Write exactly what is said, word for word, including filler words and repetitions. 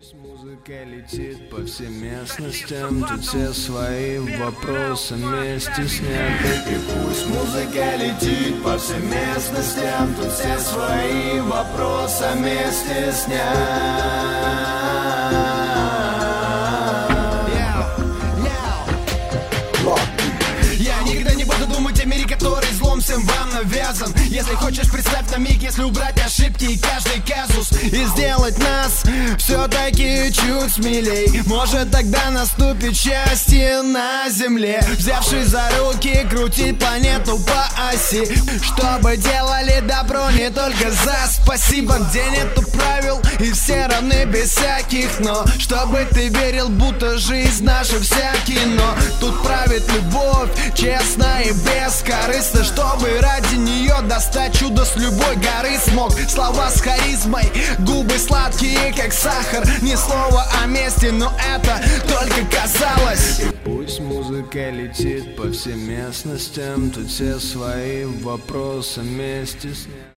Пусть музыка летит по всем местностям, тут все свои вопросы вместе сняты. И пусть музыка летит по всем местностям, тут все свои вопросы вместе сняты. Я никогда не буду думать о мире, который злом всем вам навязан. Если хочешь, представь на миг, если убрать ошибки и каждый казус и сделать нас все-таки чуть смелей, может тогда наступит счастье на земле. Взявшись за руки, крутить планету по оси, чтобы делали добро не только за спасибо, где нету правил и все равны без всяких но, чтобы ты верил, будто жизнь наша вся кино. Тут правит любовь, честно и бескорыстно, чтобы ради нее достать чудо с любой горы смог. Слова с харизмой, губы сладкие, как сахар. Ни слова о мести, но это только казалось. И пусть музыка летит по всем местностям, тут все свои вопросы вместе с ней.